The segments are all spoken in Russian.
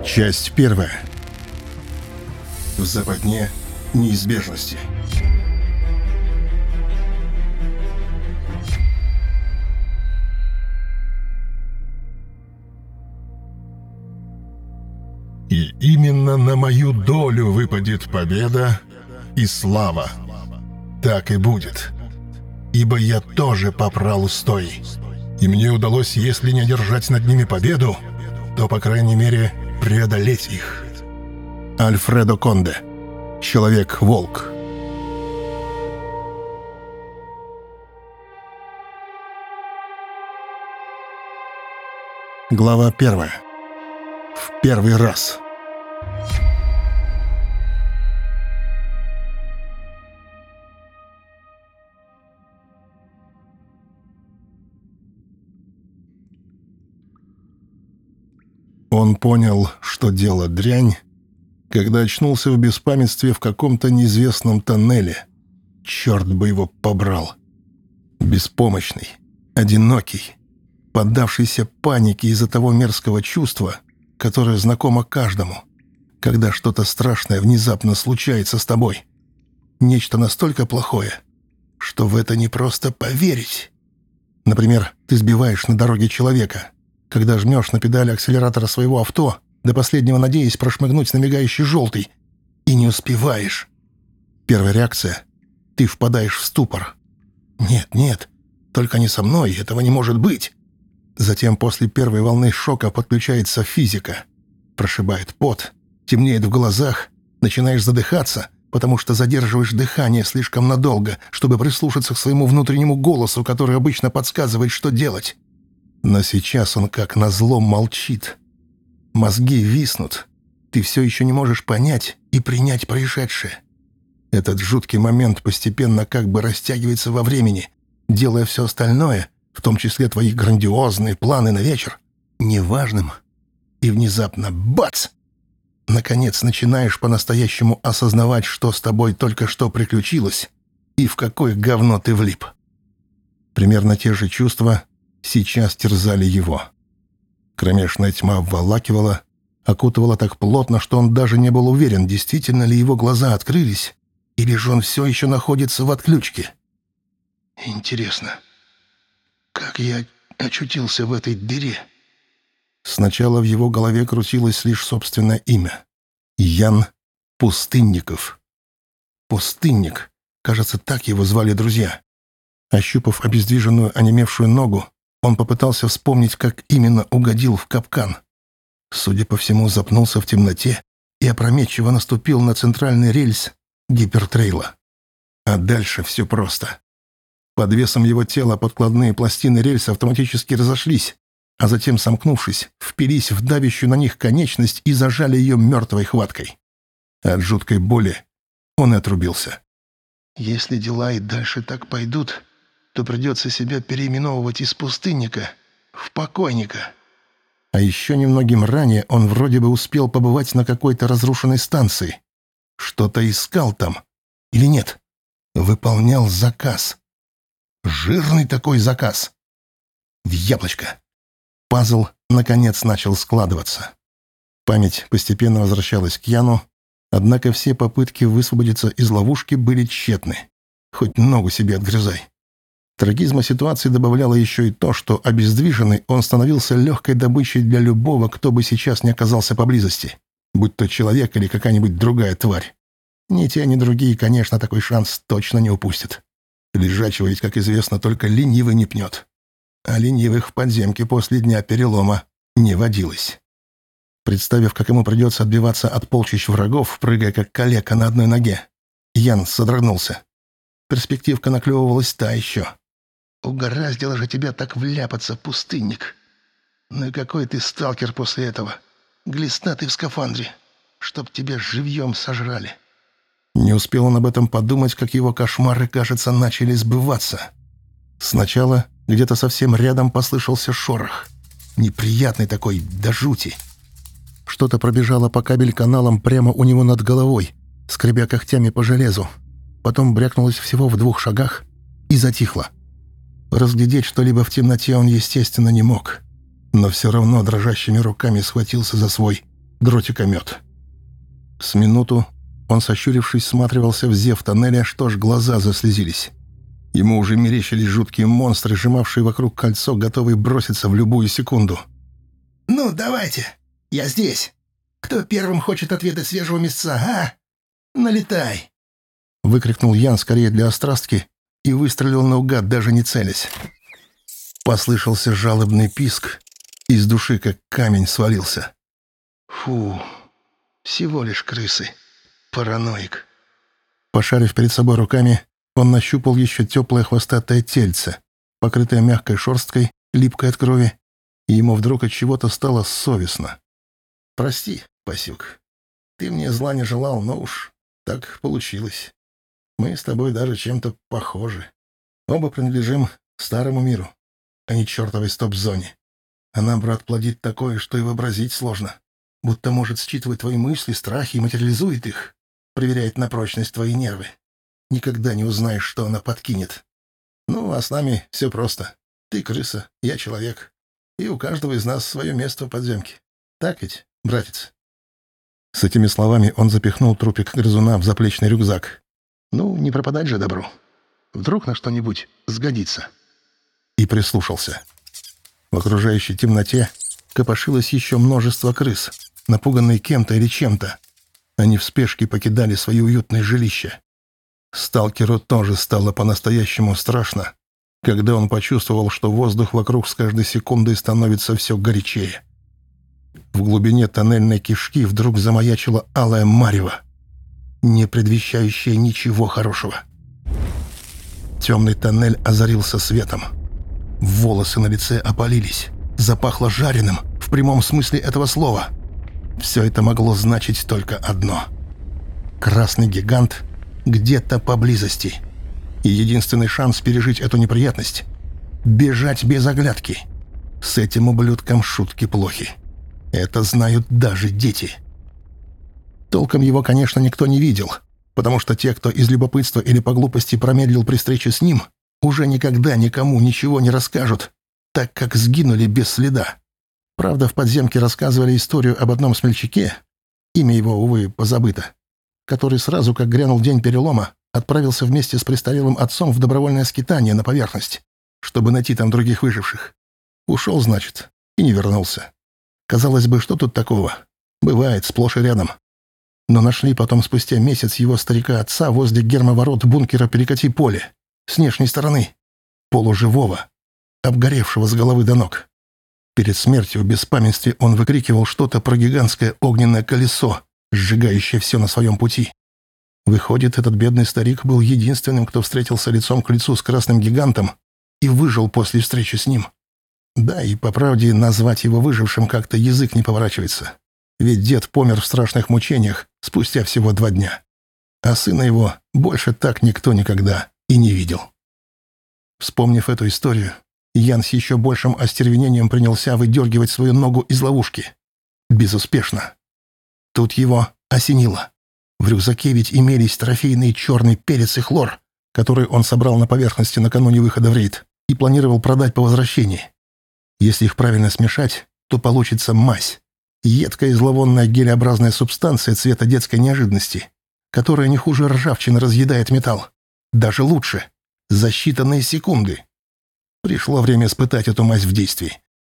Часть первая. В западне неизбежности. И именно на мою долю выпадет победа и слава. Так и будет. Ибо я тоже попрал устой. И мне удалось, если не одержать над ними победу, то, по крайней мере, преодолеть их. Альфредо Конде. Человек-волк. Глава 1. В первый раз. Он понял, что дело дрянь, когда очнулся в беспамятстве в каком-то неизвестном тоннеле. Черт бы его побрал. Беспомощный, одинокий, поддавшийся панике из-за того мерзкого чувства, которое знакомо каждому, когда что-то страшное внезапно случается с тобой. Нечто настолько плохое, что в это не просто поверить. Например, ты сбиваешь на дороге человека, когда жмешь на педали акселератора своего авто, до последнего надеясь прошмыгнуть на мигающий желтый, и не успеваешь. Первая реакция — ты впадаешь в ступор. Нет, только не со мной, этого не может быть. Затем после первой волны шока подключается физика. Прошибает пот, темнеет в глазах, начинаешь задыхаться, потому что задерживаешь дыхание слишком надолго, чтобы прислушаться к своему внутреннему голосу, который обычно подсказывает, что делать. Но сейчас он как назло молчит. Мозги виснут. Ты все еще не можешь понять и принять происшедшее. Этот жуткий момент постепенно как бы растягивается во времени, делая все остальное, в том числе твои грандиозные планы на вечер, неважным. И внезапно — бац! Наконец начинаешь по-настоящему осознавать, что с тобой только что приключилось и в какое говно ты влип. Примерно те же чувства сейчас терзали его. Кромешная тьма обволакивала, окутывала так плотно, что он даже не был уверен, действительно ли его глаза открылись, или же он все еще находится в отключке. «Интересно, как я очутился в этой дыре?» Сначала в его голове крутилось лишь собственное имя. Ян Пустынников. Пустынник. Кажется, так его звали друзья. Ощупав обездвиженную, онемевшую ногу, он попытался вспомнить, как именно угодил в капкан. Судя по всему, запнулся в темноте и опрометчиво наступил на центральный рельс гипертрейла. А дальше все просто. Под весом его тела подкладные пластины рельса автоматически разошлись, а затем, сомкнувшись, впились в давящую на них конечность и зажали ее мертвой хваткой. От жуткой боли он и отрубился. «Если дела и дальше так пойдут, то придется себя переименовывать из пустынника в покойника». А еще немногим ранее он вроде бы успел побывать на какой-то разрушенной станции. Что-то искал там. Или нет? Выполнял заказ. Жирный такой заказ. В яблочко. Пазл, наконец, начал складываться. Память постепенно возвращалась к Яну, однако все попытки высвободиться из ловушки были тщетны. Хоть ногу себе отгрызай. Трагизма ситуации добавляло еще и то, что обездвиженный он становился легкой добычей для любого, кто бы сейчас не оказался поблизости, будь то человек или какая-нибудь другая тварь. Ни те, ни другие, конечно, такой шанс точно не упустят. Лежачего ведь, как известно, только ленивый не пнет. А ленивых в подземке после дня перелома не водилось. Представив, как ему придется отбиваться от полчищ врагов, прыгая как калека на одной ноге, Ян содрогнулся. Перспективка наклевывалась та еще. «Угораздило же тебя так вляпаться, пустынник. Ну и какой ты сталкер после этого? Глиста ты в скафандре, чтоб тебя живьем сожрали». Не успел он об этом подумать, как его кошмары, кажется, начали сбываться. Сначала где-то совсем рядом послышался шорох. Неприятный такой, до жути. Что-то пробежало по кабель-каналам прямо у него над головой, скребя когтями по железу. Потом брякнулось всего в 2 шагах и затихло. Разглядеть что-либо в темноте он, естественно, не мог. Но все равно дрожащими руками схватился за свой дротикомет. С минуту он, сощурившись, всматривался в зев тоннеля, что ж глаза заслезились. Ему уже мерещились жуткие монстры, сжимавшие вокруг кольцо, готовые броситься в любую секунду. «Ну, давайте! Я здесь! Кто первым хочет отведать свежего мясца, а? Налетай!» Выкрикнул Ян скорее для острастки и выстрелил наугад, даже не целясь. Послышался жалобный писк, из души как камень свалился. «Фу, всего лишь крысы. Параноик». Пошарив перед собой руками, он нащупал еще теплое хвостатое тельце, покрытое мягкой шерсткой, липкой от крови, и ему вдруг от чего-то стало совестно. «Прости, Пасюк, ты мне зла не желал, но уж так получилось. Мы с тобой даже чем-то похожи. Оба принадлежим старому миру, а не чертовой стоп-зоне. Она, брат, плодит такое, что и вообразить сложно. Будто может считывать твои мысли, страхи и материализует их, проверяет на прочность твои нервы. Никогда не узнаешь, что она подкинет. Ну, а с нами все просто. Ты крыса, я человек. И у каждого из нас свое место в подземке. Так ведь, братец?» С этими словами он запихнул трупик грызуна в заплечный рюкзак. «Ну, не пропадать же добру. Вдруг на что-нибудь сгодится». И прислушался. В окружающей темноте копошилось еще множество крыс, напуганные кем-то или чем-то. Они в спешке покидали свои уютные жилища. Сталкеру тоже стало по-настоящему страшно, когда он почувствовал, что воздух вокруг с каждой секундой становится все горячее. В глубине тоннельной кишки вдруг замаячила алая марево, не предвещающая ничего хорошего. Темный тоннель озарился светом. Волосы на лице опалились, запахло жареным, в прямом смысле этого слова. Все это могло значить только одно. Красный гигант где-то поблизости. И единственный шанс пережить эту неприятность — бежать без оглядки. С этим ублюдком шутки плохи. Это знают даже дети. Толком его, конечно, никто не видел, потому что те, кто из любопытства или по глупости промедлил при встрече с ним, уже никогда никому ничего не расскажут, так как сгинули без следа. Правда, в подземке рассказывали историю об одном смельчаке, имя его, увы, позабыто, который сразу, как грянул день перелома, отправился вместе с престарелым отцом в добровольное скитание на поверхность, чтобы найти там других выживших. Ушел, значит, и не вернулся. Казалось бы, что тут такого? Бывает, сплошь и рядом. Но нашли потом спустя месяц его старика-отца возле гермоворот бункера «Перекати-поле», с внешней стороны, полуживого, обгоревшего с головы до ног. Перед смертью в беспамятстве он выкрикивал что-то про гигантское огненное колесо, сжигающее все на своем пути. Выходит, этот бедный старик был единственным, кто встретился лицом к лицу с красным гигантом и выжил после встречи с ним. Да, и по правде назвать его выжившим как-то язык не поворачивается. Ведь дед помер в страшных мучениях спустя всего 2 дня. А сына его больше так никто никогда и не видел. Вспомнив эту историю, Ян с еще большим остервенением принялся выдергивать свою ногу из ловушки. Безуспешно. Тут его осенило. В рюкзаке ведь имелись трофейный черный перец и хлор, который он собрал на поверхности накануне выхода в рейд и планировал продать по возвращении. Если их правильно смешать, то получится мазь. Едкая и зловонная гелеобразная субстанция цвета детской неожиданности, которая не хуже ржавчины разъедает металл. Даже лучше. За считанные секунды. Пришло время испытать эту мазь в действии.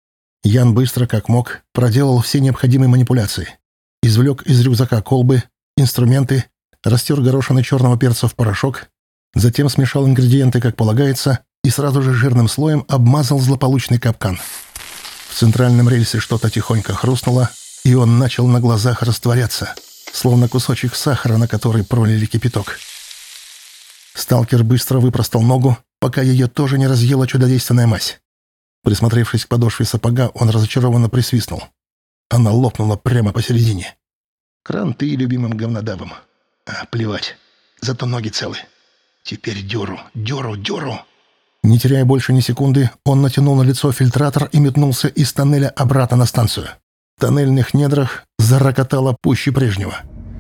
Ян быстро, как мог, проделал все необходимые манипуляции. Извлек из рюкзака колбы, инструменты, растер горошины черного перца в порошок, затем смешал ингредиенты, как полагается, и сразу же жирным слоем обмазал злополучный капкан. В центральном рельсе что-то тихонько хрустнуло, и он начал на глазах растворяться, словно кусочек сахара, на который пролили кипяток. Сталкер быстро выпростал ногу, пока ее тоже не разъела чудодейственная мазь. Присмотревшись к подошве сапога, он разочарованно присвистнул. Она лопнула прямо посередине. Кранты любимым говнодавом. А, плевать. Зато ноги целы. Теперь дёру. Не теряя больше ни секунды, он натянул на лицо фильтратор и метнулся из тоннеля обратно на станцию. В тоннельных недрах зарокотало пуще прежнего.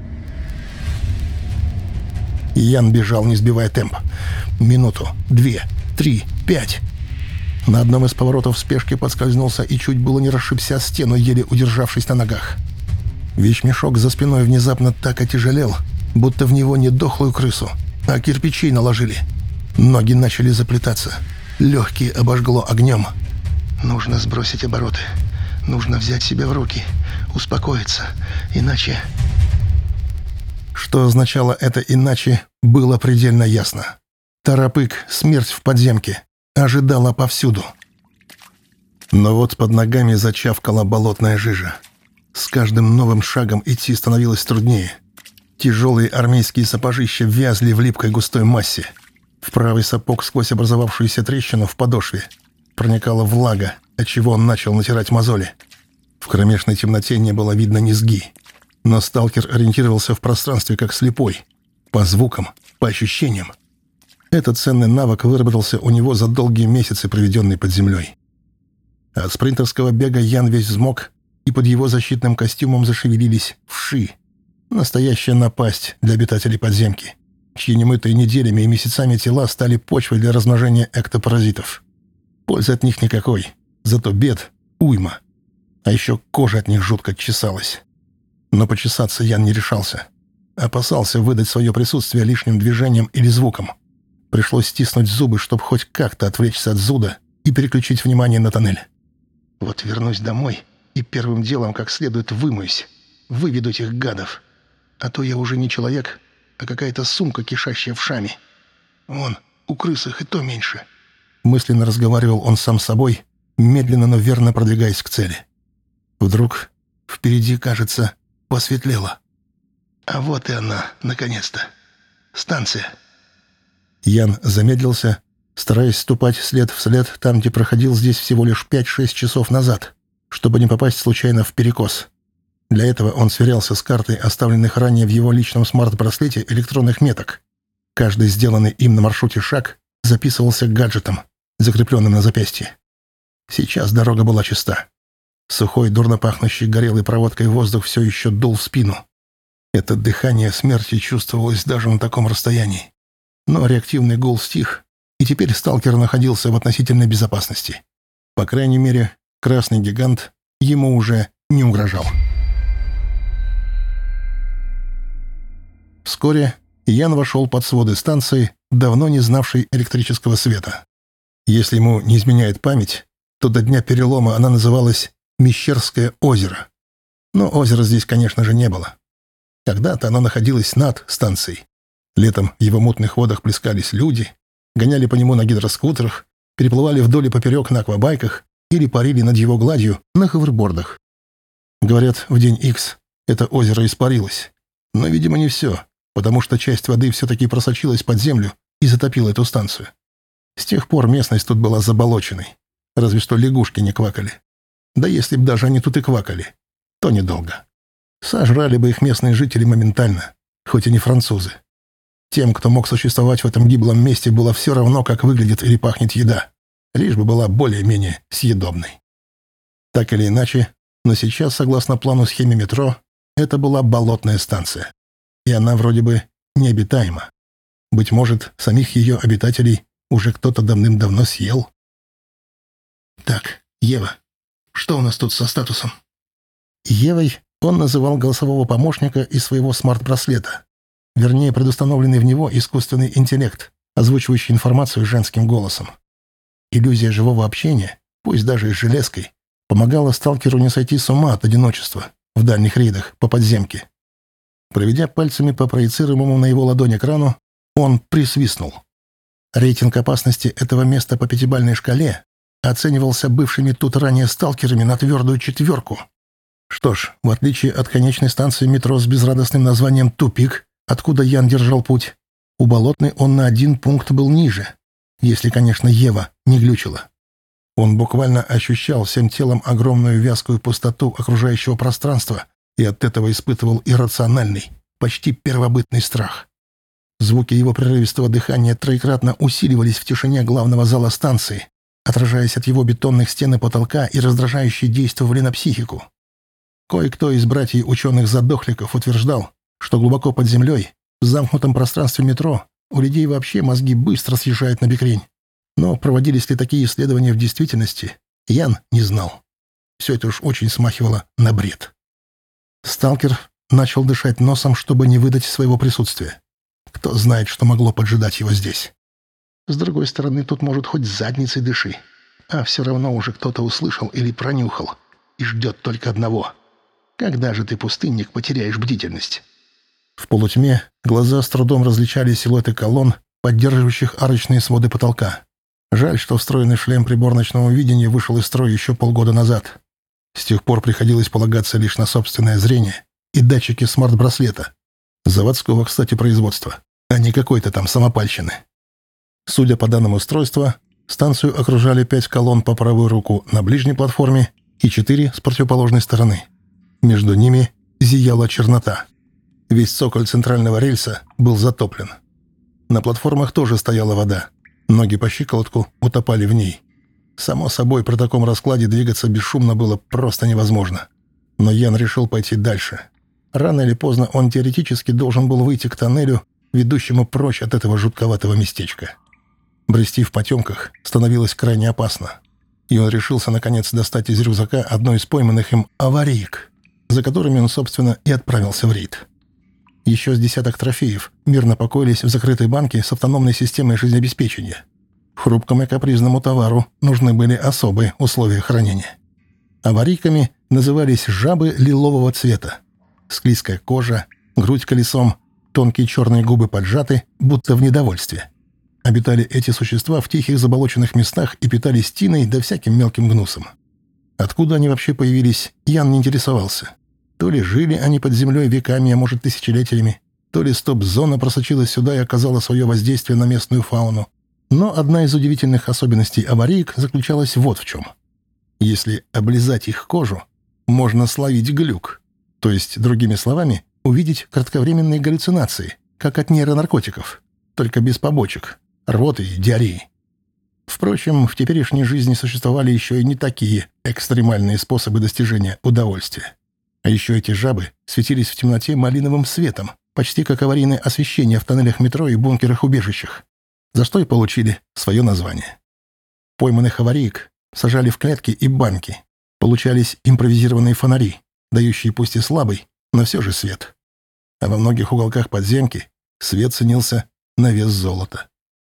Ян бежал, не сбивая темп. 1, 2, 3, 5. На одном из поворотов в спешке подскользнулся и чуть было не расшибся о стену, еле удержавшись на ногах. Вещмешок за спиной внезапно так отяжелел, будто в него не дохлую крысу, а кирпичей наложили. Ноги начали заплетаться. Легкие обожгло огнем. Нужно сбросить обороты. Нужно взять себя в руки. Успокоиться. Иначе... Что означало это «иначе», было предельно ясно. Торопык, смерть в подземке, ожидала повсюду. Но вот под ногами зачавкала болотная жижа. С каждым новым шагом идти становилось труднее. Тяжелые армейские сапожища вязли в липкой густой массе. В правый сапог сквозь образовавшуюся трещину в подошве проникала влага, отчего он начал натирать мозоли. В кромешной темноте не было видно низги. Но сталкер ориентировался в пространстве как слепой. По звукам, по ощущениям. Этот ценный навык выработался у него за долгие месяцы, проведенные под землей. От спринтерского бега Ян весь взмок, и под его защитным костюмом зашевелились вши. Настоящая напасть для обитателей подземки, чьи немытые неделями и месяцами тела стали почвой для размножения эктопаразитов. Пользы от них никакой, зато бед уйма. А еще кожа от них жутко чесалась. Но почесаться Ян не решался. Опасался выдать свое присутствие лишним движением или звуком. Пришлось стиснуть зубы, чтобы хоть как-то отвлечься от зуда и переключить внимание на тоннель. Вот вернусь домой и первым делом как следует вымоюсь. Выведу этих гадов. А то я уже не человек, а какая-то сумка, кишащая вшами. Вон, у крыс их и то меньше. Мысленно разговаривал он сам с собой, медленно, но верно продвигаясь к цели. Вдруг впереди, кажется, посветлело. А вот и она, наконец-то. Станция. Ян замедлился, стараясь ступать след в след там, где проходил здесь всего лишь 5-6 часов назад, чтобы не попасть случайно в перекос. Для этого он сверялся с картой, оставленных ранее в его личном смарт-браслете электронных меток. Каждый сделанный им на маршруте шаг записывался гаджетом, закрепленным на запястье. Сейчас дорога была чиста. Сухой, дурно пахнущий горелой проводкой воздух все еще дул в спину. Это дыхание смерти чувствовалось даже на таком расстоянии. Но реактивный гул стих, и теперь сталкер находился в относительной безопасности. По крайней мере, красный гигант ему уже не угрожал. Вскоре Ян вошел под своды станции, давно не знавшей электрического света. Если ему не изменяет память, то до дня перелома она называлась Мещерское озеро. Но озера здесь, конечно же, не было. Когда-то оно находилось над станцией. Летом в его мутных водах плескались люди, гоняли по нему на гидроскутерах, переплывали вдоль и поперек на аквабайках или парили над его гладью на ховербордах. Говорят, в день Икс это озеро испарилось. Но, видимо, не все, потому что часть воды все-таки просочилась под землю и затопила эту станцию. С тех пор местность тут была заболоченной, разве что лягушки не квакали. Да если б даже они тут и квакали, то недолго. Сожрали бы их местные жители моментально, хоть и не французы. Тем, кто мог существовать в этом гиблом месте, было все равно, как выглядит или пахнет еда, лишь бы была более-менее съедобной. Так или иначе, но сейчас, согласно плану схеме метро, это была болотная станция. И она вроде бы необитаема. Быть может, самих ее обитателей уже кто-то давным-давно съел. Так, Ева, что у нас тут со статусом? Евой он называл голосового помощника из своего смарт-браслета. Вернее, предустановленный в него искусственный интеллект, озвучивающий информацию женским голосом. Иллюзия живого общения, пусть даже и с железкой, помогала сталкеру не сойти с ума от одиночества в дальних рейдах по подземке. Проведя пальцами по проецируемому на его ладонь экрану, он присвистнул. Рейтинг опасности этого места по 5-бальной шкале оценивался бывшими тут ранее сталкерами на твердую 4. Что ж, в отличие от конечной станции метро с безрадостным названием «Тупик», откуда Ян держал путь, у Болотной он на 1 пункт был ниже, если, конечно, Ева не глючила. Он буквально ощущал всем телом огромную вязкую пустоту окружающего пространства и от этого испытывал иррациональный, почти первобытный страх. Звуки его прерывистого дыхания троекратно усиливались в тишине главного зала станции, отражаясь от его бетонных стен и потолка и раздражающе действовали на психику. Кое-кто из братьев-ученых-задохликов утверждал, что глубоко под землей, в замкнутом пространстве метро, у людей вообще мозги быстро съезжают на бекрень. Но проводились ли такие исследования в действительности, Ян не знал. Все это уж очень смахивало на бред. Сталкер начал дышать носом, чтобы не выдать своего присутствия. Кто знает, что могло поджидать его здесь. С другой стороны, тут, может, хоть задницей дыши. А все равно уже кто-то услышал или пронюхал. И ждет только одного. Когда же ты, пустынник, потеряешь бдительность? В полутьме глаза с трудом различали силуэты колонн, поддерживающих арочные своды потолка. Жаль, что встроенный шлем приборочного видения вышел из строя еще полгода назад. С тех пор приходилось полагаться лишь на собственное зрение и датчики смарт-браслета. Заводского, кстати, производства, а не какой-то там самопальщины. Судя по данным устройства, станцию окружали 5 колонн по правую руку на ближней платформе и 4 с противоположной стороны. Между ними зияла чернота. Весь цоколь центрального рельса был затоплен. На платформах тоже стояла вода. Ноги по щиколотку утопали в ней. Само собой, при таком раскладе двигаться бесшумно было просто невозможно. Но Ян решил пойти дальше. Рано или поздно он теоретически должен был выйти к тоннелю, ведущему прочь от этого жутковатого местечка. Брести в потемках становилось крайне опасно. И он решился, наконец, достать из рюкзака одно из пойманных им аварийк, за которыми он, собственно, и отправился в рейд. Еще с десяток трофеев мирно покоились в закрытой банке с автономной системой жизнеобеспечения. Хрупкому и капризному товару нужны были особые условия хранения. Аварийками назывались жабы лилового цвета. Склизкая кожа, грудь колесом, тонкие черные губы поджаты, будто в недовольстве. Обитали эти существа в тихих заболоченных местах и питались тиной да всяким мелким гнусом. Откуда они вообще появились, Ян не интересовался. То ли жили они под землей веками, а может тысячелетиями, то ли стоп-зона просочилась сюда и оказала свое воздействие на местную фауну. Но одна из удивительных особенностей аварийк заключалась вот в чем. Если облизать их кожу, можно словить глюк. То есть, другими словами, увидеть кратковременные галлюцинации, как от нейронаркотиков, только без побочек, рвоты и диареи. Впрочем, в теперешней жизни существовали еще и не такие экстремальные способы достижения удовольствия. А еще эти жабы светились в темноте малиновым светом, почти как аварийное освещение в тоннелях метро и бункерах-убежищах, за что и получили свое название. Пойманных аварийк сажали в клетки и банки. Получались импровизированные фонари, дающие пусть и слабый, но все же свет. А во многих уголках подземки свет ценился на вес золота.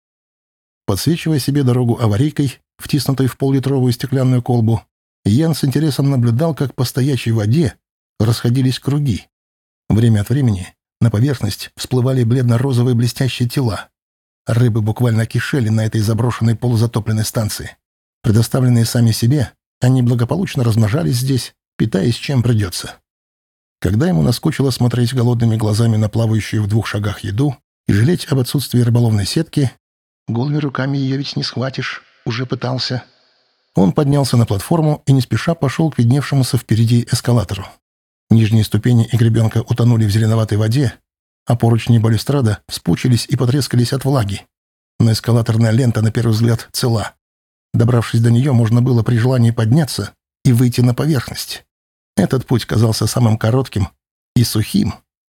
Подсвечивая себе дорогу аварийкой, втиснутой в пол-литровую стеклянную колбу, Ян с интересом наблюдал, как по стоячей воде расходились круги. Время от времени на поверхность всплывали бледно-розовые блестящие тела. Рыбы буквально кишели на этой заброшенной полузатопленной станции. Предоставленные сами себе, они благополучно размножались здесь, питаясь чем придется. Когда ему наскучило смотреть голодными глазами на плавающую в 2 шагах еду и жалеть об отсутствии рыболовной сетки, голыми руками ее ведь не схватишь, уже пытался. Он поднялся на платформу и не спеша пошел к видневшемуся впереди эскалатору. Нижние ступени и гребенка утонули в зеленоватой воде, а поручни балюстрада вспучились и потрескались от влаги. Но эскалаторная лента, на первый взгляд, цела. Добравшись до нее, можно было при желании подняться и выйти на поверхность. Этот путь казался самым коротким и сухим.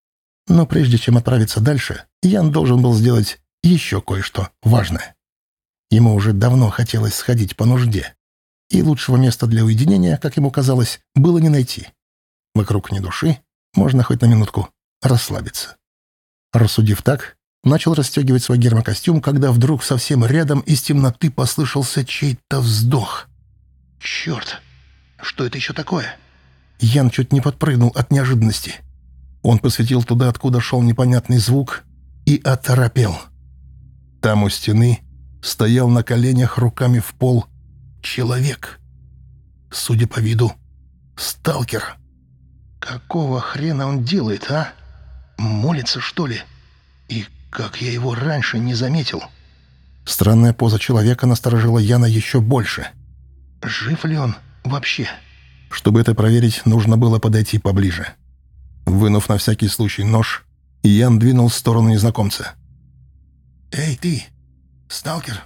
Но прежде чем отправиться дальше, Ян должен был сделать еще кое-что важное. Ему уже давно хотелось сходить по нужде, и лучшего места для уединения, как ему казалось, было не найти. Вокруг ни души, можно хоть на минутку расслабиться. Рассудив так, начал расстегивать свой гермокостюм, когда вдруг совсем рядом из темноты послышался чей-то вздох. «Черт! Что это еще такое?» Ян чуть не подпрыгнул от неожиданности. Он посветил туда, откуда шел непонятный звук, и оторопел. Там у стены стоял на коленях руками в пол человек. Судя по виду, сталкер. Какого хрена он делает, а? Молится, что ли? И как я его раньше не заметил? Странная поза человека насторожила Яна еще больше. Жив ли он вообще? Чтобы это проверить, нужно было подойти поближе. Вынув на всякий случай нож, Ян двинул в сторону незнакомца. «Эй, ты, сталкер,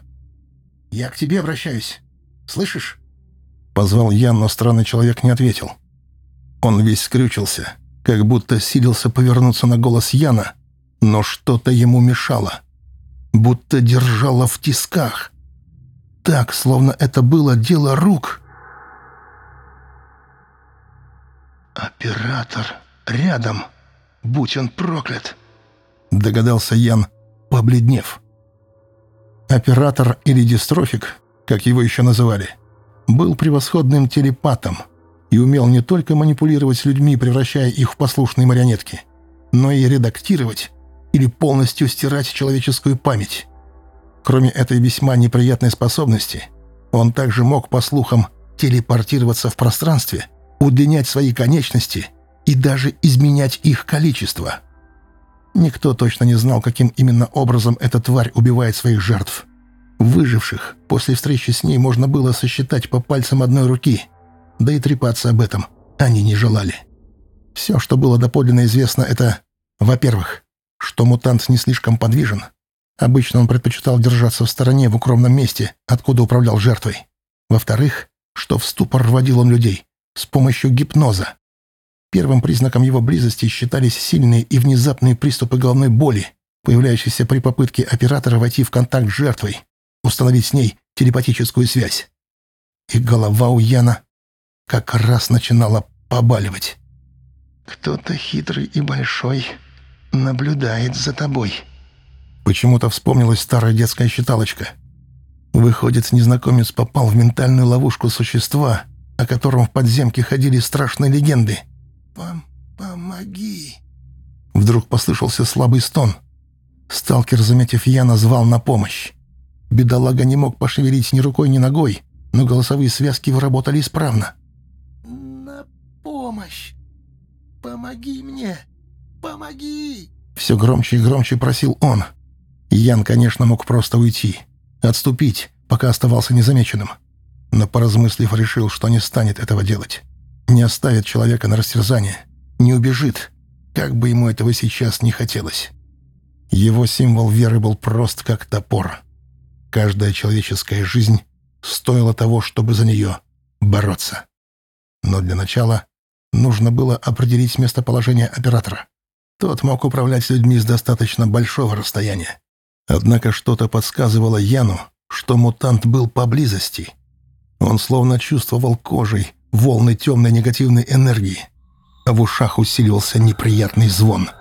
я к тебе обращаюсь. Слышишь?» Позвал Ян, но странный человек не ответил. Он весь скрючился, как будто силился повернуться на голос Яна, но что-то ему мешало. Будто держало в тисках. Так, словно это было дело рук. «Оператор рядом. Будь он проклят!» Догадался Ян, побледнев. Оператор или дистрофик, как его еще называли, был превосходным телепатом и умел не только манипулировать людьми, превращая их в послушные марионетки, но и редактировать или полностью стирать человеческую память. Кроме этой весьма неприятной способности, он также мог, по слухам, телепортироваться в пространстве, удлинять свои конечности и даже изменять их количество. Никто точно не знал, каким именно образом эта тварь убивает своих жертв. Выживших после встречи с ней можно было сосчитать по пальцам одной руки, да и трепаться об этом они не желали. Все, что было доподлинно известно, это, во-первых, что мутант не слишком подвижен. Обычно он предпочитал держаться в стороне в укромном месте, откуда управлял жертвой. Во-вторых, что в ступор вводил он людей с помощью гипноза. Первым признаком его близости считались сильные и внезапные приступы головной боли, появляющиеся при попытке оператора войти в контакт с жертвой, установить с ней телепатическую связь. И голова у Яна как раз начинала побаливать. «Кто-то хитрый и большой наблюдает за тобой». Почему-то вспомнилась старая детская считалочка. Выходит, незнакомец попал в ментальную ловушку существа, о котором в подземке ходили страшные легенды. «Помоги!» Вдруг послышался слабый стон. Сталкер, заметив Яна, звал на помощь. Бедолага не мог пошевелить ни рукой, ни ногой, но голосовые связки работали исправно. «На помощь! Помоги мне! Помоги!» Все громче и громче просил он. Ян, конечно, мог просто уйти, отступить, пока оставался незамеченным. Но, поразмыслив, решил, что не станет этого делать. Не оставит человека на растерзание, не убежит, как бы ему этого сейчас не хотелось. Его символ веры был прост, как топор. Каждая человеческая жизнь стоила того, чтобы за нее бороться. Но для начала нужно было определить местоположение оператора. Тот мог управлять людьми с достаточно большого расстояния. Однако что-то подсказывало Яну, что мутант был поблизости. Он словно чувствовал кожей волны темной негативной энергии, а в ушах усиливался неприятный звон.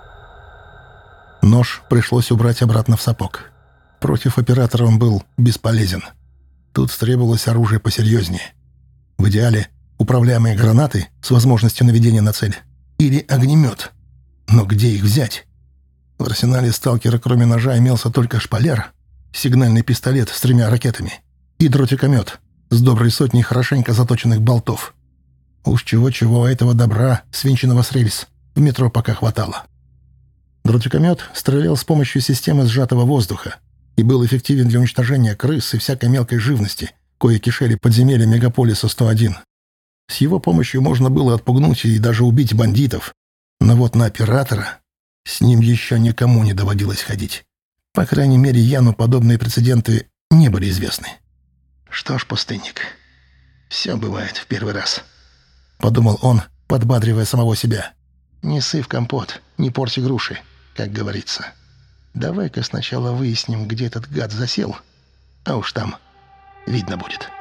Нож пришлось убрать обратно в сапог. Против оператора он был бесполезен. Тут требовалось оружие посерьезнее. В идеале управляемые гранаты с возможностью наведения на цель или огнемет. Но где их взять? В арсенале сталкера кроме ножа имелся только шпалер, сигнальный пистолет с 3 ракетами и дротикомет с доброй сотней хорошенько заточенных болтов. Уж чего-чего, этого добра, свинченного с рельс, в метро пока хватало. Дротикомет стрелял с помощью системы сжатого воздуха и был эффективен для уничтожения крыс и всякой мелкой живности, кое кишели подземелья мегаполиса 101. С его помощью можно было отпугнуть и даже убить бандитов. Но вот на оператора с ним еще никому не доводилось ходить. По крайней мере, Яну подобные прецеденты не были известны. «Что ж, пустынник, все бывает в первый раз», — подумал он, подбадривая самого себя. «Не сыв компот, не порти груши, как говорится. Давай-ка сначала выясним, где этот гад засел, а уж там видно будет».